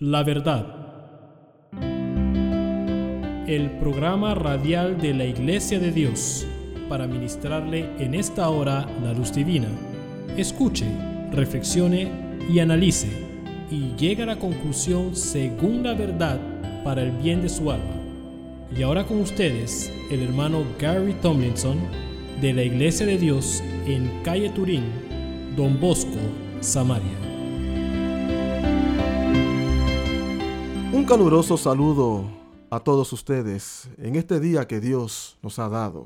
La verdad. El programa radial de la Iglesia de Dios para ministrarle en esta hora la luz divina. Escuche, reflexione y analice y llegue a la conclusión según la verdad para el bien de su alma. Y ahora con ustedes, el hermano Gary Tomlinson de la Iglesia de Dios en Calle Turín, Don Bosco, Samaria. Un caluroso saludo a todos ustedes en este día que Dios nos ha dado.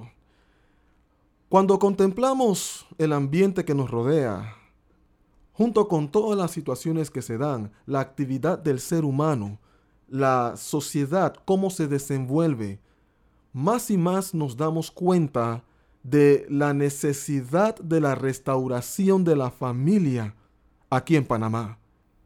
Cuando contemplamos el ambiente que nos rodea, junto con todas las situaciones que se dan, la actividad del ser humano, la sociedad, cómo se desenvuelve, más y más nos damos cuenta de la necesidad de la restauración de la familia aquí en Panamá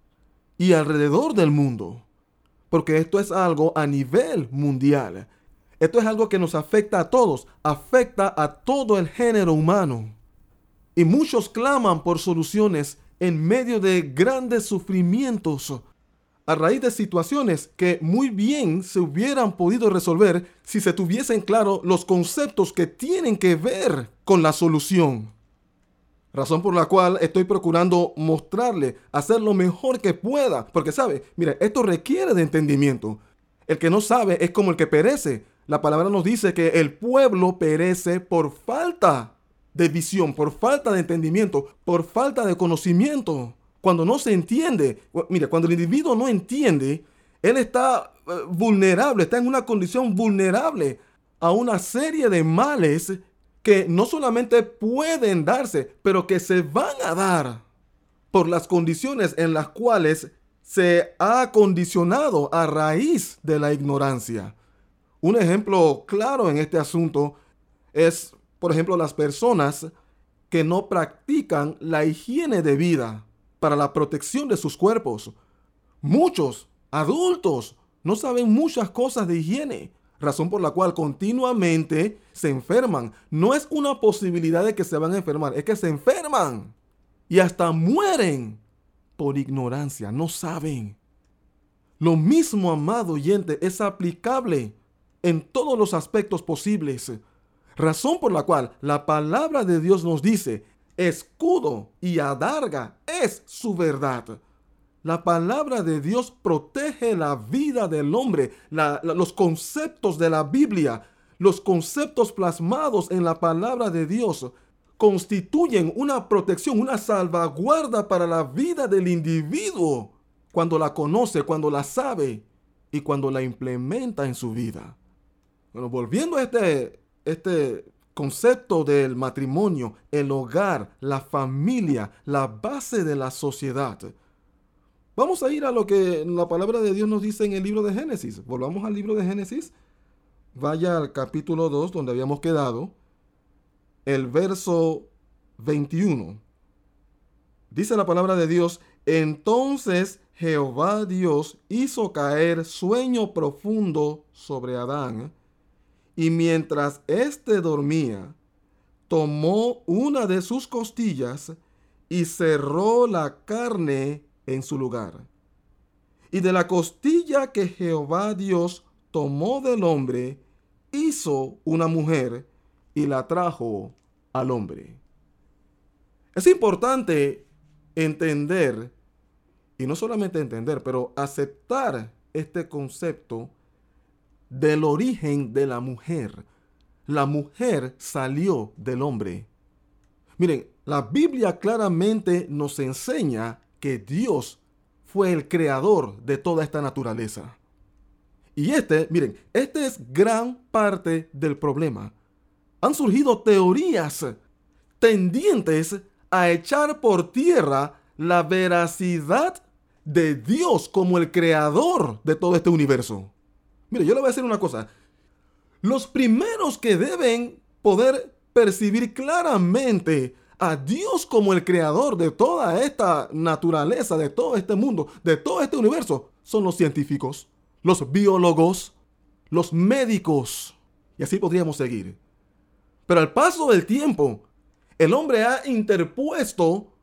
y alrededor del mundo. Porque esto es algo a nivel mundial. Esto es algo que nos afecta a todos, afecta a todo el género humano. Y muchos claman por soluciones en medio de grandes sufrimientos, a raíz de situaciones que muy bien se hubieran podido resolver si se tuviesen claro los conceptos que tienen que ver con la solución. Razón por la cual estoy procurando mostrarle, hacer lo mejor que pueda. Porque sabe, mira, esto requiere de entendimiento. El que no sabe es como el que perece. La palabra nos dice que el pueblo perece por falta de visión, por falta de entendimiento, por falta de conocimiento. Cuando no se entiende, mira, cuando el individuo no entiende, él está vulnerable, está en una condición vulnerable a una serie de males que no solamente pueden darse, pero que se van a dar por las condiciones en las cuales se ha condicionado a raíz de la ignorancia. Un ejemplo claro en este asunto es, por ejemplo, las personas que no practican la higiene de vida para la protección de sus cuerpos. Muchos adultos no saben muchas cosas de higiene. Razón por la cual continuamente se enferman. No es una posibilidad de que se van a enfermar, es que se enferman y hasta mueren por ignorancia, no saben. Lo mismo, amado oyente, es aplicable en todos los aspectos posibles. Razón por la cual la palabra de Dios nos dice, escudo y adarga es su verdad. La palabra de Dios protege la vida del hombre. Los conceptos de la Biblia, los conceptos plasmados en la palabra de Dios constituyen una protección, una salvaguarda para la vida del individuo cuando la conoce, cuando la sabe y cuando la implementa en su vida. Bueno, volviendo a este concepto del matrimonio, el hogar, la familia, la base de la sociedad. Vamos a ir a lo que la palabra de Dios nos dice en el libro de Génesis. Volvamos al libro de Génesis. Vaya al capítulo 2, donde habíamos quedado. El verso 21. Dice la palabra de Dios, entonces Jehová Dios hizo caer sueño profundo sobre Adán, y mientras éste dormía, tomó una de sus costillas y cerró la carne en su lugar. Y de la costilla que Jehová Dios tomó del hombre, hizo una mujer y la trajo al hombre. Es importante entender, y no solamente entender, pero aceptar este concepto del origen de la mujer. La mujer salió del hombre. Miren, la Biblia claramente nos enseña que Dios fue el creador de toda esta naturaleza. Y miren, este es gran parte del problema. Han surgido teorías tendientes a echar por tierra la veracidad de Dios como el creador de todo este universo. Mire, yo le voy a decir una cosa. Los primeros que deben poder percibir claramente a Dios como el creador de toda esta naturaleza, de todo este mundo, de todo este universo, son los científicos, los biólogos, los médicos. Y así podríamos seguir. Pero al paso del tiempo, el hombre ha interpuesto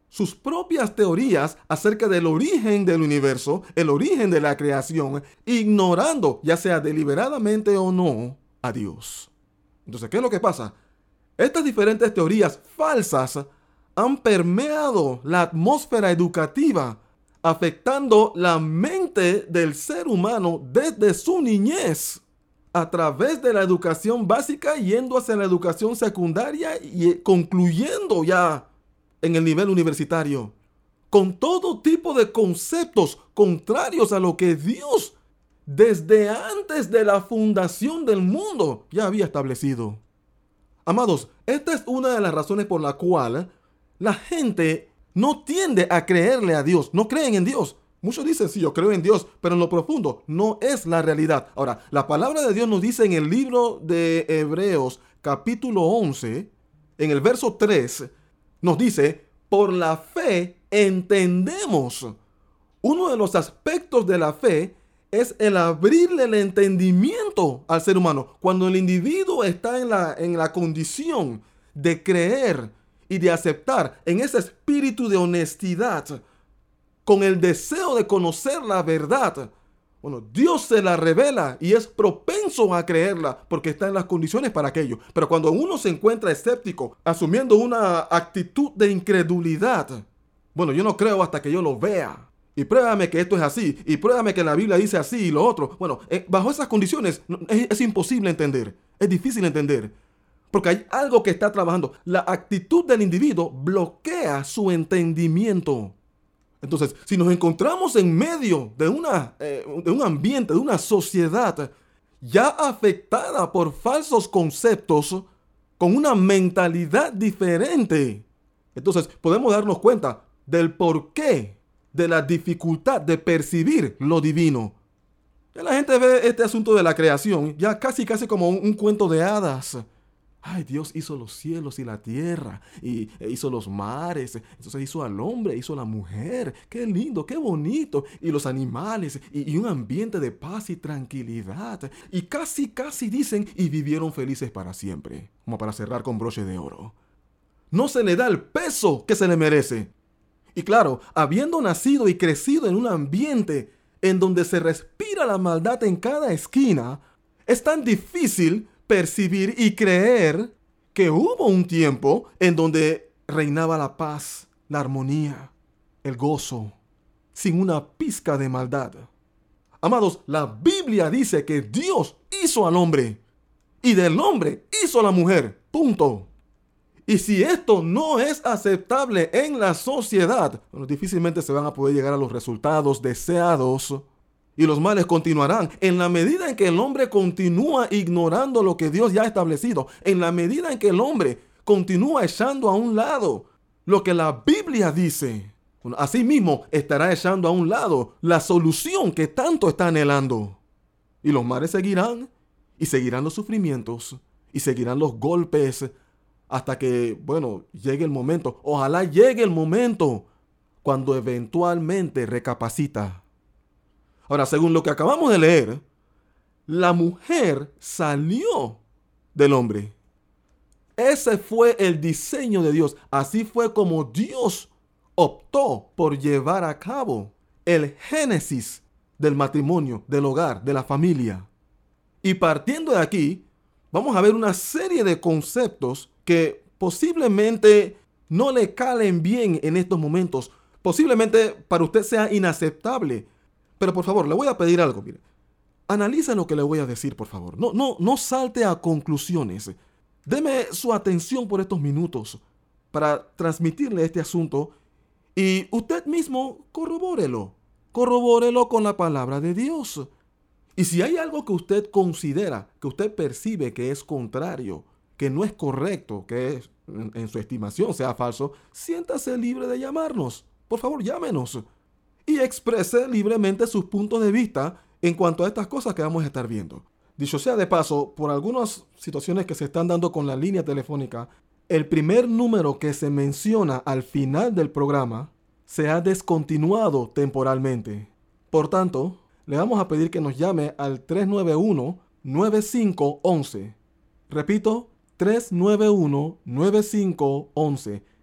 sus propias teorías acerca del origen del universo, el origen de la creación, ignorando, ya sea deliberadamente o no, a Dios. Entonces, ¿qué es lo que pasa? Estas diferentes teorías falsas han permeado la atmósfera educativa, afectando la mente del ser humano desde su niñez, a través de la educación básica, yendo hacia la educación secundaria y concluyendo ya en el nivel universitario, con todo tipo de conceptos contrarios a lo que Dios, desde antes de la fundación del mundo, ya había establecido. Amados, esta es una de las razones por la cual la gente no tiende a creerle a Dios, no creen en Dios. Muchos dicen, sí, yo creo en Dios, pero en lo profundo no es la realidad. Ahora, la palabra de Dios nos dice en el libro de Hebreos, capítulo 11, en el verso 3, nos dice, por la fe entendemos. Uno de los aspectos de la fe es el abrirle el entendimiento al ser humano. Cuando el individuo está en la condición de creer y de aceptar en ese espíritu de honestidad, con el deseo de conocer la verdad, bueno, Dios se la revela y es propenso a creerla porque está en las condiciones para aquello. Pero cuando uno se encuentra escéptico, asumiendo una actitud de incredulidad, bueno, yo no creo hasta que yo lo vea. Y pruébame que esto es así, y pruébame que la Biblia dice así y lo otro. Bueno, bajo esas condiciones es imposible entender, es difícil entender. Porque hay algo que está trabajando. La actitud del individuo bloquea su entendimiento. Entonces, si nos encontramos en medio de un ambiente, de una sociedad ya afectada por falsos conceptos, con una mentalidad diferente, entonces podemos darnos cuenta del porqué de la dificultad de percibir lo divino. Ya la gente ve este asunto de la creación ya casi como un cuento de hadas. Ay, Dios hizo los cielos y la tierra, y hizo los mares, entonces hizo al hombre, hizo a la mujer. Qué lindo, qué bonito. Y los animales, y un ambiente de paz y tranquilidad. Y casi dicen, y vivieron felices para siempre, como para cerrar con broche de oro. No se le da el peso que se le merece. Y claro, habiendo nacido y crecido en un ambiente en donde se respira la maldad en cada esquina, es tan difícil percibir y creer que hubo un tiempo en donde reinaba la paz, la armonía, el gozo, sin una pizca de maldad. Amados, la Biblia dice que Dios hizo al hombre y del hombre hizo a la mujer. Punto. Y si esto no es aceptable en la sociedad, bueno, difícilmente se van a poder llegar a los resultados deseados. Y los males continuarán en la medida en que el hombre continúa ignorando lo que Dios ya ha establecido. En la medida en que el hombre continúa echando a un lado lo que la Biblia dice. Bueno, asimismo estará echando a un lado la solución que tanto está anhelando. Y los males seguirán, y seguirán los sufrimientos, y seguirán los golpes, hasta que, bueno, llegue el momento. Ojalá llegue el momento cuando eventualmente recapacita. Ahora, según lo que acabamos de leer, la mujer salió del hombre. Ese fue el diseño de Dios. Así fue como Dios optó por llevar a cabo el génesis del matrimonio, del hogar, de la familia. Y partiendo de aquí, vamos a ver una serie de conceptos que posiblemente no le calen bien en estos momentos. Posiblemente para usted sea inaceptable. Pero por favor, le voy a pedir algo, mire. Analiza lo que le voy a decir, por favor. No salte a conclusiones. Deme su atención por estos minutos para transmitirle este asunto y usted mismo corrobórelo. Corrobórelo con la palabra de Dios. Y si hay algo que usted considera, que usted percibe que es contrario, que no es correcto, que es, en su estimación sea falso, siéntase libre de llamarnos. Por favor, llámenos. Y exprese libremente sus puntos de vista en cuanto a estas cosas que vamos a estar viendo. Dicho sea de paso, por algunas situaciones que se están dando con la línea telefónica, el primer número que se menciona al final del programa se ha descontinuado temporalmente. Por tanto, le vamos a pedir que nos llame al 391-9511. Repito, 391-9511.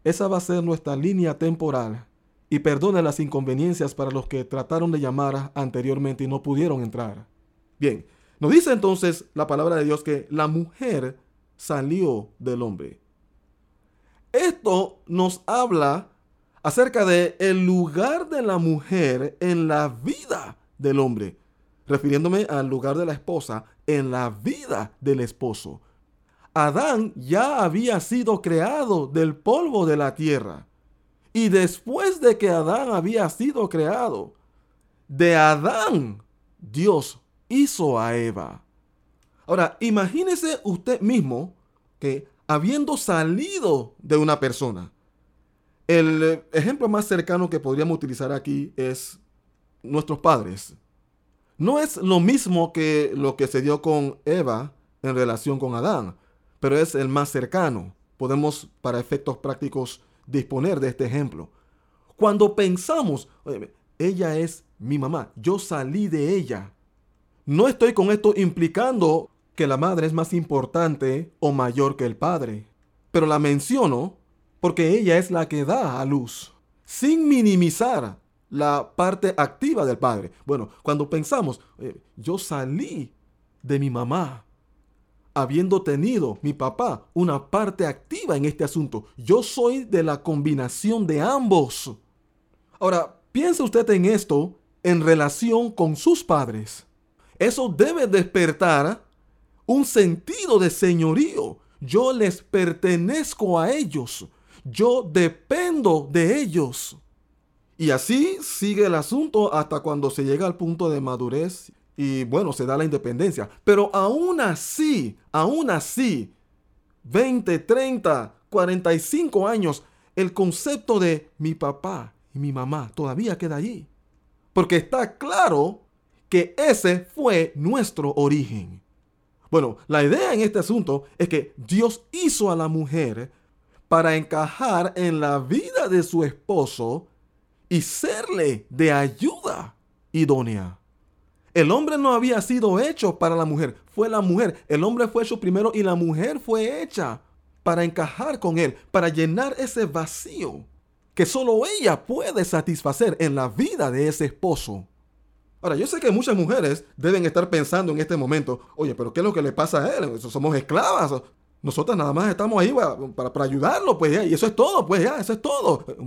Esa va a ser nuestra línea temporal. Y perdone las inconveniencias para los que trataron de llamar anteriormente y no pudieron entrar. Bien, nos dice entonces la palabra de Dios que la mujer salió del hombre. Esto nos habla acerca de el lugar de la mujer en la vida del hombre, refiriéndome al lugar de la esposa en la vida del esposo. Adán ya había sido creado del polvo de la tierra. Y después de que Adán había sido creado, de Adán Dios hizo a Eva. Ahora, imagínese usted mismo que habiendo salido de una persona, el ejemplo más cercano que podríamos utilizar aquí es nuestros padres. No es lo mismo que lo que se dio con Eva en relación con Adán, pero es el más cercano. Podemos, para efectos prácticos, disponer de este ejemplo. Cuando pensamos, ella es mi mamá, yo salí de ella. No estoy con esto implicando que la madre es más importante o mayor que el padre, pero la menciono porque ella es la que da a luz, sin minimizar la parte activa del padre. Bueno, cuando pensamos, yo salí de mi mamá, habiendo tenido mi papá una parte activa en este asunto. Yo soy de la combinación de ambos. Ahora, piense usted en esto en relación con sus padres. Eso debe despertar un sentido de señorío. Yo les pertenezco a ellos. Yo dependo de ellos. Y así sigue el asunto hasta cuando se llega al punto de madurez y bueno, se da la independencia. Pero aún así, 20, 30, 45 años, el concepto de mi papá y mi mamá todavía queda allí. Porque está claro que ese fue nuestro origen. Bueno, la idea en este asunto es que Dios hizo a la mujer para encajar en la vida de su esposo y serle de ayuda idónea. El hombre no había sido hecho para la mujer, fue la mujer. El hombre fue hecho primero y la mujer fue hecha para encajar con él, para llenar ese vacío que solo ella puede satisfacer en la vida de ese esposo. Ahora, yo sé que muchas mujeres deben estar pensando en este momento, oye, pero ¿qué es lo que le pasa a él? Somos esclavas. Nosotras nada más estamos ahí para ayudarlo, pues ya, y eso es todo, pues ya, eso es todo. Un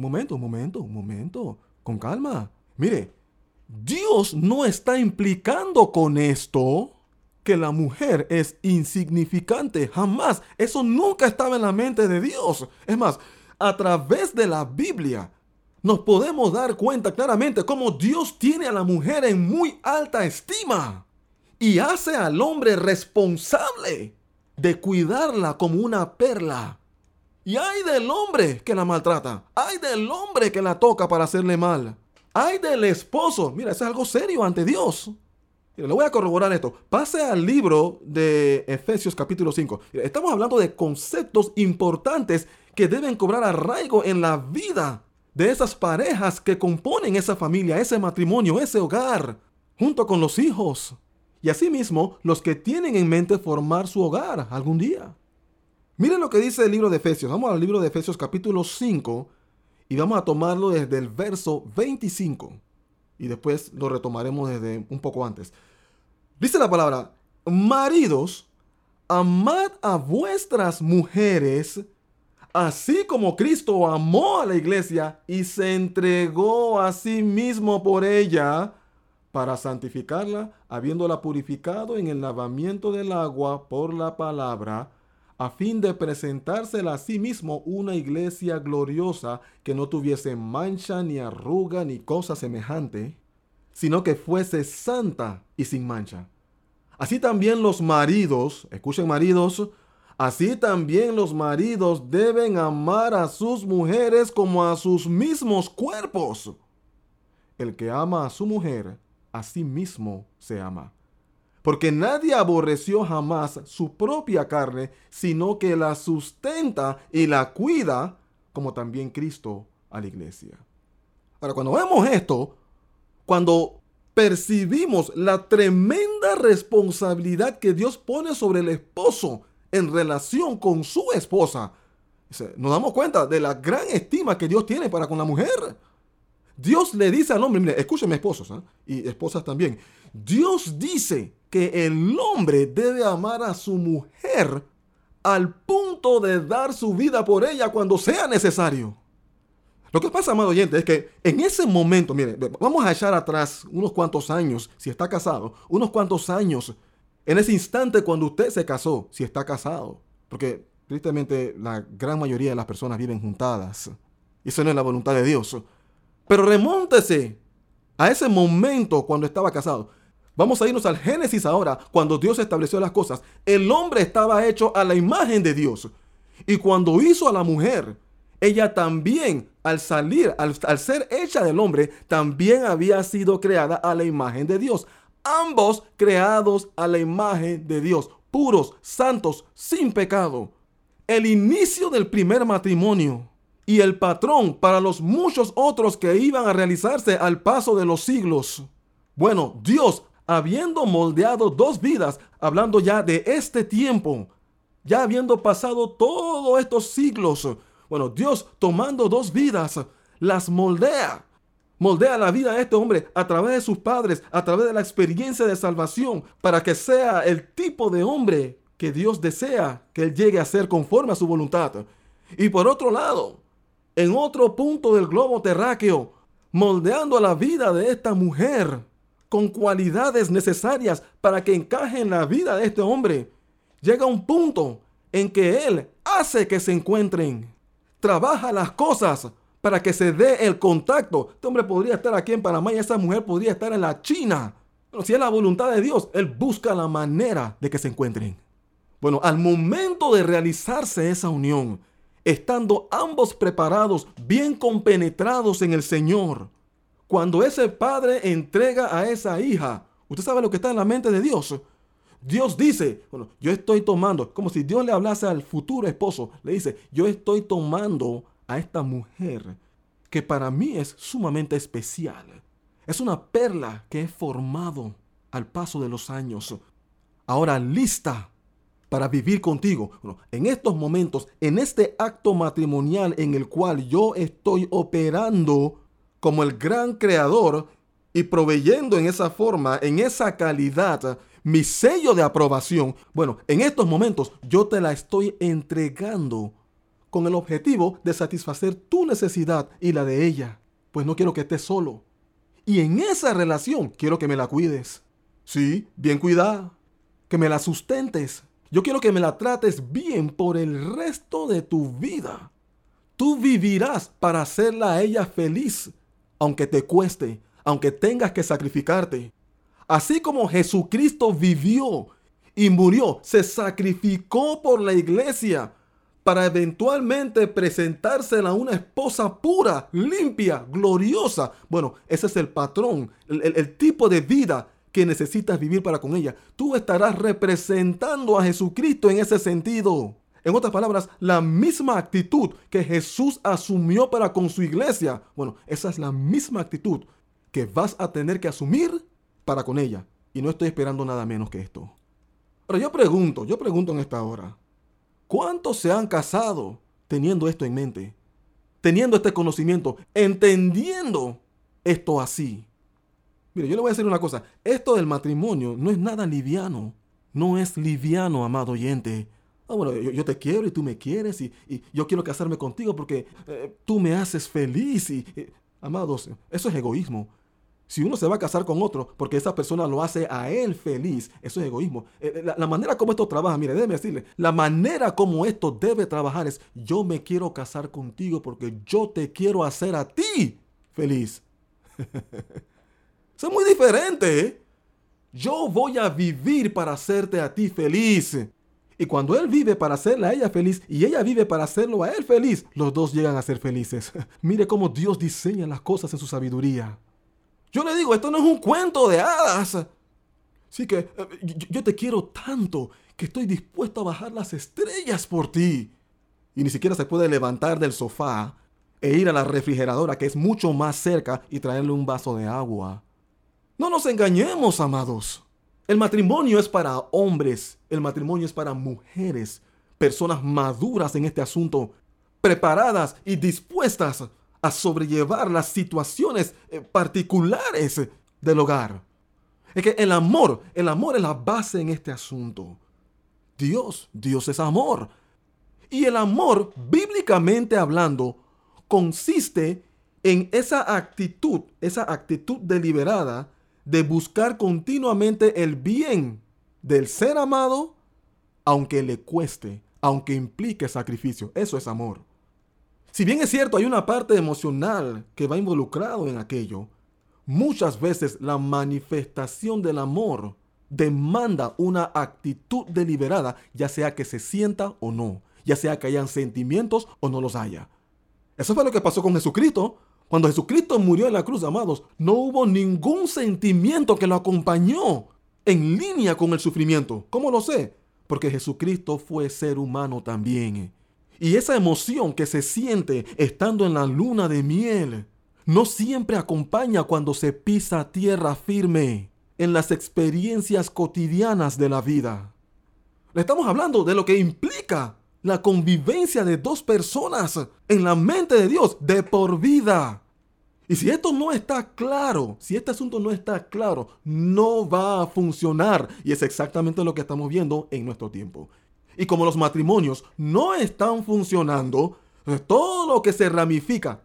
momento, con calma. Mire, Dios no está implicando con esto que la mujer es insignificante, jamás. Eso nunca estaba en la mente de Dios. Es más, a través de la Biblia nos podemos dar cuenta claramente cómo Dios tiene a la mujer en muy alta estima y hace al hombre responsable de cuidarla como una perla. Y ay del hombre que la maltrata, ay del hombre que la toca para hacerle mal. ¡Ay del esposo! Mira, eso es algo serio ante Dios. Mira, le voy a corroborar esto. Pase al libro de Efesios capítulo 5. Mira, estamos hablando de conceptos importantes que deben cobrar arraigo en la vida de esas parejas que componen esa familia, ese matrimonio, ese hogar, junto con los hijos. Y asimismo, los que tienen en mente formar su hogar algún día. Miren lo que dice el libro de Efesios. Vamos al libro de Efesios capítulo 5. Y vamos a tomarlo desde el verso 25. Y después lo retomaremos desde un poco antes. Dice la palabra: maridos, amad a vuestras mujeres, así como Cristo amó a la iglesia y se entregó a sí mismo por ella, para santificarla, habiéndola purificado en el lavamiento del agua por la palabra, a fin de presentársela a sí mismo una iglesia gloriosa, que no tuviese mancha, ni arruga, ni cosa semejante, sino que fuese santa y sin mancha. Así también los maridos, escuchen maridos, así también los maridos deben amar a sus mujeres como a sus mismos cuerpos. El que ama a su mujer, a sí mismo se ama. Porque nadie aborreció jamás su propia carne, sino que la sustenta y la cuida, como también Cristo a la iglesia. Ahora, cuando vemos esto, cuando percibimos la tremenda responsabilidad que Dios pone sobre el esposo en relación con su esposa, Nos damos cuenta de la gran estima que Dios tiene para con la mujer. Dios le dice al hombre, mire, escúcheme esposos, y esposas también. Dios dice que el hombre debe amar a su mujer al punto de dar su vida por ella cuando sea necesario. Lo que pasa, amado oyente, es que en ese momento, mire, vamos a echar atrás unos cuantos años, si está casado, unos cuantos años, en ese instante cuando usted se casó, si está casado, porque tristemente la gran mayoría de las personas viven juntadas, y eso no es la voluntad de Dios. Pero remóntese a ese momento cuando estaba casado. Vamos a irnos al Génesis ahora, cuando Dios estableció las cosas. El hombre estaba hecho a la imagen de Dios. Y cuando hizo a la mujer, ella también, al ser hecha del hombre, también había sido creada a la imagen de Dios. Ambos creados a la imagen de Dios, puros, santos, sin pecado. El inicio del primer matrimonio y el patrón para los muchos otros que iban a realizarse al paso de los siglos. Bueno, Dios, habiendo moldeado dos vidas, hablando ya de este tiempo, ya habiendo pasado todos estos siglos, bueno, Dios tomando dos vidas, las moldea la vida de este hombre a través de sus padres, a través de la experiencia de salvación, para que sea el tipo de hombre que Dios desea que él llegue a ser conforme a su voluntad. Y por otro lado, en otro punto del globo terráqueo, moldeando la vida de esta mujer con cualidades necesarias para que encaje en la vida de este hombre. Llega un punto en que él hace que se encuentren, trabaja las cosas para que se dé el contacto. Este hombre podría estar aquí en Panamá y esa mujer podría estar en la China. Pero si es la voluntad de Dios, él busca la manera de que se encuentren. Bueno, al momento de realizarse esa unión, estando ambos preparados, bien compenetrados en el Señor, cuando ese padre entrega a esa hija, usted sabe lo que está en la mente de Dios. Dios dice, bueno, yo estoy tomando, como si Dios le hablase al futuro esposo, le dice, yo estoy tomando a esta mujer que para mí es sumamente especial. Es una perla que he formado al paso de los años. Ahora lista para vivir contigo. Bueno, en estos momentos, en este acto matrimonial en el cual yo estoy operando como el gran creador y proveyendo en esa forma, en esa calidad, mi sello de aprobación. Bueno, en estos momentos yo te la estoy entregando con el objetivo de satisfacer tu necesidad y la de ella. Pues no quiero que estés solo. Y en esa relación quiero que me la cuides. Sí, bien cuidada. Que me la sustentes. Yo quiero que me la trates bien por el resto de tu vida. Tú vivirás para hacerla a ella feliz, aunque te cueste, aunque tengas que sacrificarte. Así como Jesucristo vivió y murió, se sacrificó por la iglesia para eventualmente presentársela a una esposa pura, limpia, gloriosa. Bueno, ese es el patrón, el tipo de vida que necesitas vivir para con ella. Tú estarás representando a Jesucristo en ese sentido. En otras palabras, la misma actitud que Jesús asumió para con su iglesia. Bueno, esa es la misma actitud que vas a tener que asumir para con ella. Y no estoy esperando nada menos que esto. Ahora yo pregunto en esta hora, ¿cuántos se han casado teniendo esto en mente? Teniendo este conocimiento, entendiendo esto así. Mire, yo le voy a decir una cosa. Esto del matrimonio no es nada liviano. No es liviano, amado oyente. Bueno, yo te quiero y tú me quieres y yo quiero casarme contigo porque tú me haces feliz. Amados, eso es egoísmo. Si uno se va a casar con otro porque esa persona lo hace a él feliz, eso es egoísmo. La manera como esto trabaja, mire, déjeme decirle, la manera como esto debe trabajar es, yo me quiero casar contigo porque yo te quiero hacer a ti feliz. Eso es muy diferente, ¿eh? Yo voy a vivir para hacerte a ti feliz. Y cuando él vive para hacerla a ella feliz y ella vive para hacerlo a él feliz, los dos llegan a ser felices. Mire cómo Dios diseña las cosas en su sabiduría. Yo le digo, esto no es un cuento de hadas. Así que yo te quiero tanto que estoy dispuesto a bajar las estrellas por ti. Y ni siquiera se puede levantar del sofá e ir a la refrigeradora que es mucho más cerca y traerle un vaso de agua. No nos engañemos, amados. El matrimonio es para hombres, el matrimonio es para mujeres, personas maduras en este asunto, preparadas y dispuestas a sobrellevar las situaciones particulares del hogar. Es que el amor es la base en este asunto. Dios es amor. Y el amor, bíblicamente hablando, consiste en esa actitud deliberada de buscar continuamente el bien del ser amado, aunque le cueste, aunque implique sacrificio. Eso es amor. Si bien es cierto, hay una parte emocional que va involucrado en aquello, muchas veces la manifestación del amor demanda una actitud deliberada, ya sea que se sienta o no, ya sea que hayan sentimientos o no los haya. Eso fue lo que pasó con Jesucristo. Cuando Jesucristo murió en la cruz, amados, no hubo ningún sentimiento que lo acompañó en línea con el sufrimiento. ¿Cómo lo sé? Porque Jesucristo fue ser humano también. Y esa emoción que se siente estando en la luna de miel no siempre acompaña cuando se pisa tierra firme en las experiencias cotidianas de la vida. Le estamos hablando de lo que implica la convivencia de dos personas en la mente de Dios de por vida. Y si esto no está claro, si este asunto no está claro, no va a funcionar. Y es exactamente lo que estamos viendo en nuestro tiempo. Y como los matrimonios no están funcionando, todo lo que se ramifica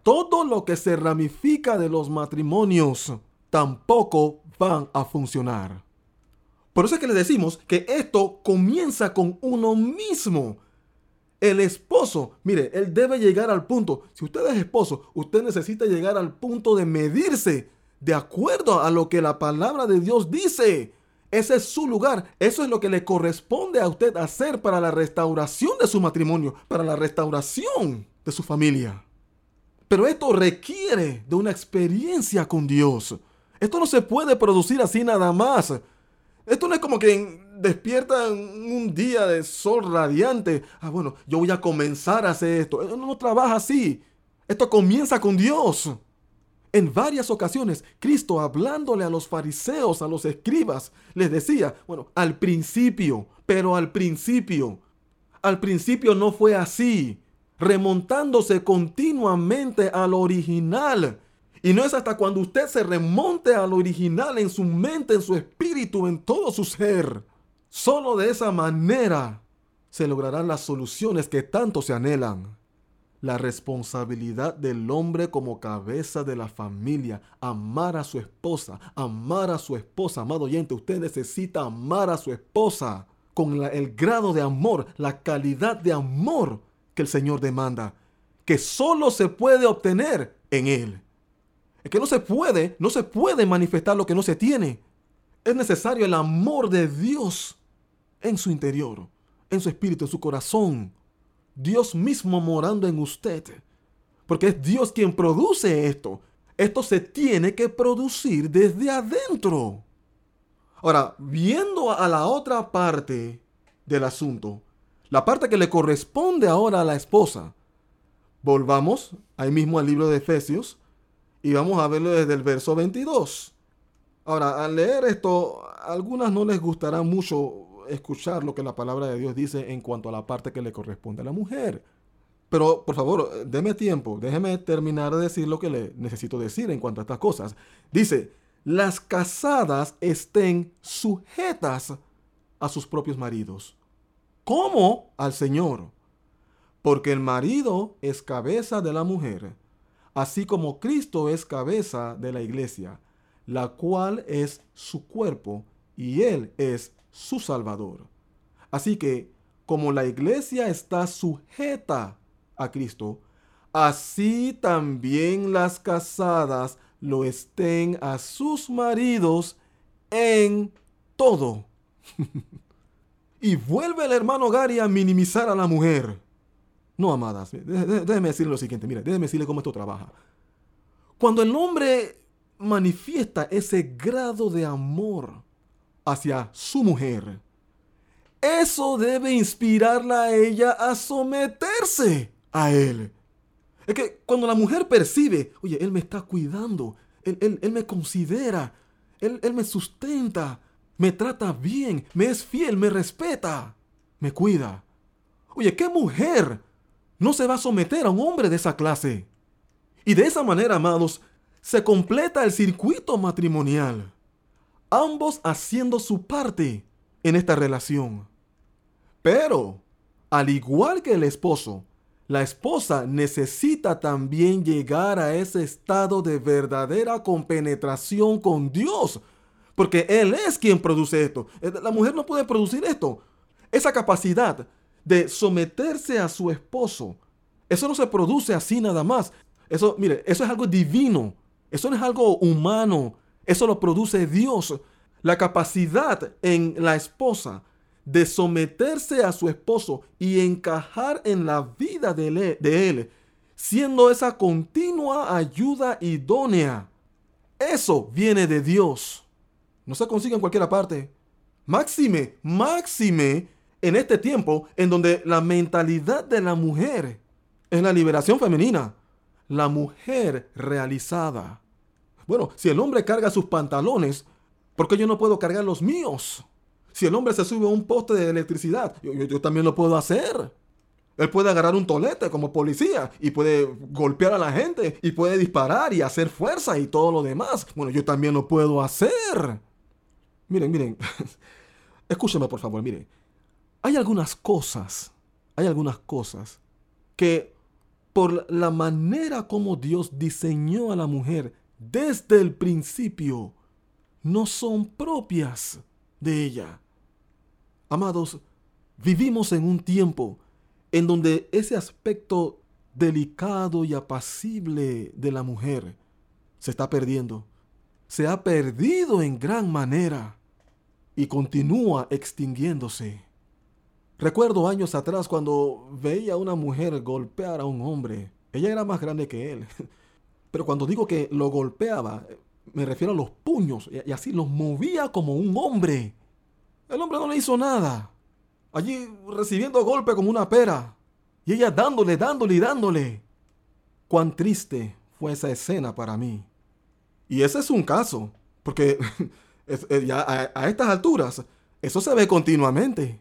de los matrimonios tampoco van a funcionar. Por eso es que le decimos que esto comienza con uno mismo. El esposo, mire, él debe llegar al punto. Si usted es esposo, usted necesita llegar al punto de medirse de acuerdo a lo que la palabra de Dios dice. Ese es su lugar. Eso es lo que le corresponde a usted hacer para la restauración de su matrimonio, para la restauración de su familia. Pero esto requiere de una experiencia con Dios. Esto no se puede producir así nada más. Esto no es como que despierta un día de sol radiante. Bueno, yo voy a comenzar a hacer esto. No trabaja así. Esto comienza con Dios. En varias ocasiones, Cristo, hablándole a los fariseos, a los escribas, les decía, al principio no fue así, remontándose continuamente al original. Y no es hasta cuando usted se remonte al original en su mente, en su espíritu, en todo su ser. Solo de esa manera se lograrán las soluciones que tanto se anhelan. La responsabilidad del hombre como cabeza de la familia, amar a su esposa, amado oyente, usted necesita amar a su esposa con el grado de amor, la calidad de amor que el Señor demanda, que solo se puede obtener en Él. Es que no se puede manifestar lo que no se tiene. Es necesario el amor de Dios en su interior, en su espíritu, en su corazón. Dios mismo morando en usted. Porque es Dios quien produce esto. Esto se tiene que producir desde adentro. Ahora, viendo a la otra parte del asunto, la parte que le corresponde ahora a la esposa, volvamos ahí mismo al libro de Efesios y vamos a verlo desde el verso 22. Ahora, al leer esto, a algunas no les gustará mucho escuchar lo que la palabra de Dios dice en cuanto a la parte que le corresponde a la mujer. Pero, por favor, deme tiempo, déjeme terminar de decir lo que le necesito decir en cuanto a estas cosas. Dice, las casadas estén sujetas a sus propios maridos, como al Señor, porque el marido es cabeza de la mujer, así como Cristo es cabeza de la iglesia, la cual es su cuerpo, y Él es su Salvador. Así que, como la iglesia está sujeta a Cristo, así también las casadas lo estén a sus maridos en todo. Y vuelve el hermano Gary a minimizar a la mujer. No, amadas, déjeme decirle lo siguiente, mire, déjeme decirle cómo esto trabaja. Cuando el hombre manifiesta ese grado de amor hacia su mujer, eso debe inspirarla a ella a someterse a él. Es que cuando la mujer percibe, oye, él me está cuidando, él me considera, él me sustenta, me trata bien, me es fiel, me respeta, me cuida. Oye, ¿qué mujer no se va a someter a un hombre de esa clase. Y de esa manera, amados, se completa el circuito matrimonial, ambos haciendo su parte en esta relación. Pero, al igual que el esposo, la esposa necesita también llegar a ese estado de verdadera compenetración con Dios, porque Él es quien produce esto. La mujer no puede producir esto. Esa capacidad de someterse a su esposo, eso no se produce así nada más. Eso, mire, eso es algo divino. Eso no es algo humano. Eso lo produce Dios. La capacidad en la esposa de someterse a su esposo y encajar en la vida de él, siendo esa continua ayuda idónea. Eso viene de Dios. No se consigue en cualquier parte. Máxime en este tiempo en donde la mentalidad de la mujer es la liberación femenina. La mujer realizada. Bueno, si el hombre carga sus pantalones, ¿por qué yo no puedo cargar los míos? Si el hombre se sube a un poste de electricidad, yo también lo puedo hacer. Él puede agarrar un tolete como policía y puede golpear a la gente y puede disparar y hacer fuerza y todo lo demás. Bueno, yo también lo puedo hacer. Miren. Escúchame, por favor, miren. Hay algunas cosas que por la manera como Dios diseñó a la mujer desde el principio, no son propias de ella. Amados, vivimos en un tiempo en donde ese aspecto delicado y apacible de la mujer se está perdiendo. Se ha perdido en gran manera y continúa extinguiéndose. Recuerdo años atrás cuando veía a una mujer golpear a un hombre. Ella era más grande que él. Pero cuando digo que lo golpeaba, me refiero a los puños y así los movía como un hombre. El hombre no le hizo nada. Allí recibiendo golpe como una pera. Y ella dándole. Cuán triste fue esa escena para mí. Y ese es un caso. Porque ya a estas alturas, eso se ve continuamente.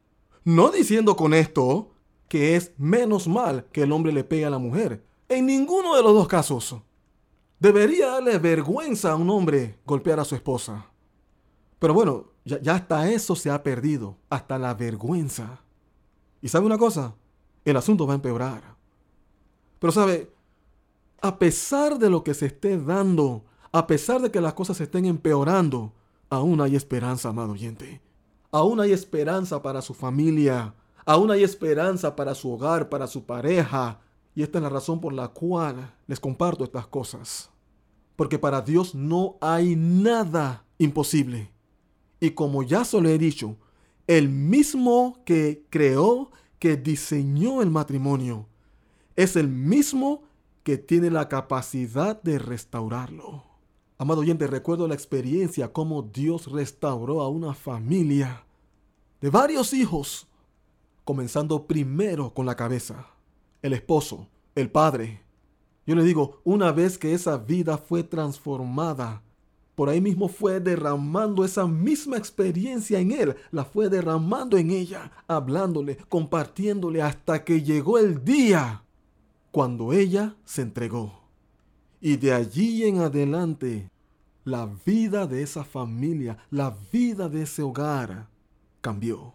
No diciendo con esto que es menos mal que el hombre le pegue a la mujer. En ninguno de los dos casos. Debería darle vergüenza a un hombre golpear a su esposa. Pero bueno, ya hasta eso se ha perdido. Hasta la vergüenza. ¿Y sabe una cosa? El asunto va a empeorar. Pero sabe, a pesar de lo que se esté dando, a pesar de que las cosas se estén empeorando, aún hay esperanza, amado oyente. Aún hay esperanza para su familia. Aún hay esperanza para su hogar, para su pareja. Y esta es la razón por la cual les comparto estas cosas. Porque para Dios no hay nada imposible. Y como ya se lo he dicho, el mismo que creó, que diseñó el matrimonio, es el mismo que tiene la capacidad de restaurarlo. Amado oyente, recuerdo la experiencia cómo Dios restauró a una familia de varios hijos, comenzando primero con la cabeza, el esposo, el padre. Yo le digo, una vez que esa vida fue transformada, por ahí mismo fue derramando esa misma experiencia en él, la fue derramando en ella, hablándole, compartiéndole, hasta que llegó el día cuando ella se entregó. Y de allí en adelante, la vida de esa familia, la vida de ese hogar cambió.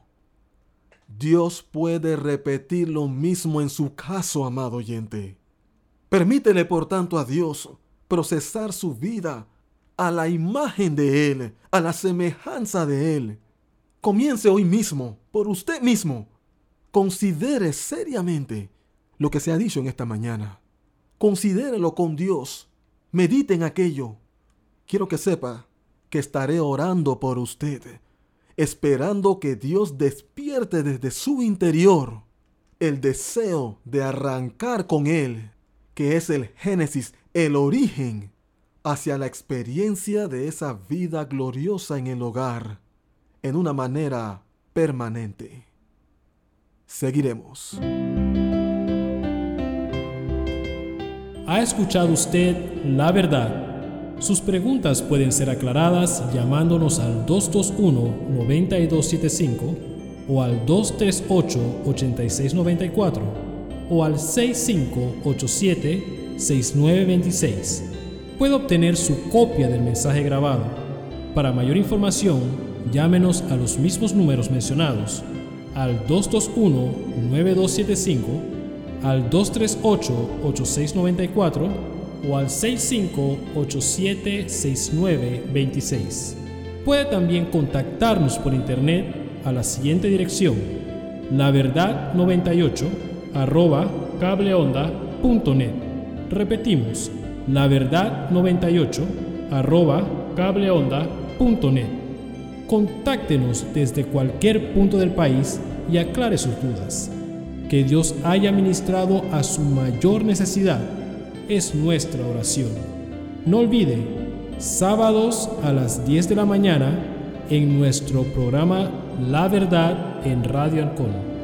Dios puede repetir lo mismo en su caso, amado oyente. Permítele, por tanto, a Dios procesar su vida a la imagen de Él, a la semejanza de Él. Comience hoy mismo, por usted mismo. Considere seriamente lo que se ha dicho en esta mañana. Considérelo con Dios. Medite en aquello. Quiero que sepa que estaré orando por usted, esperando que Dios despierte desde su interior el deseo de arrancar con Él, que es el génesis, el origen, hacia la experiencia de esa vida gloriosa en el hogar, en una manera permanente. Seguiremos. ¿Ha escuchado usted la verdad? Sus preguntas pueden ser aclaradas llamándonos al 221-9275 o al 238-8694 o al 6587-6926. Puede obtener su copia del mensaje grabado. Para mayor información, llámenos a los mismos números mencionados, al 221-9275, al 238-8694 o al 6587-6926. Puede también contactarnos por internet a la siguiente dirección: laverdad98@cableonda.net. Repetimos, laverdad98@cableonda.net. Contáctenos desde cualquier punto del país y aclare sus dudas. Que Dios haya ministrado a su mayor necesidad es nuestra oración. No olvide, sábados a las 10 de la mañana en nuestro programa La Verdad en Radio Ancón.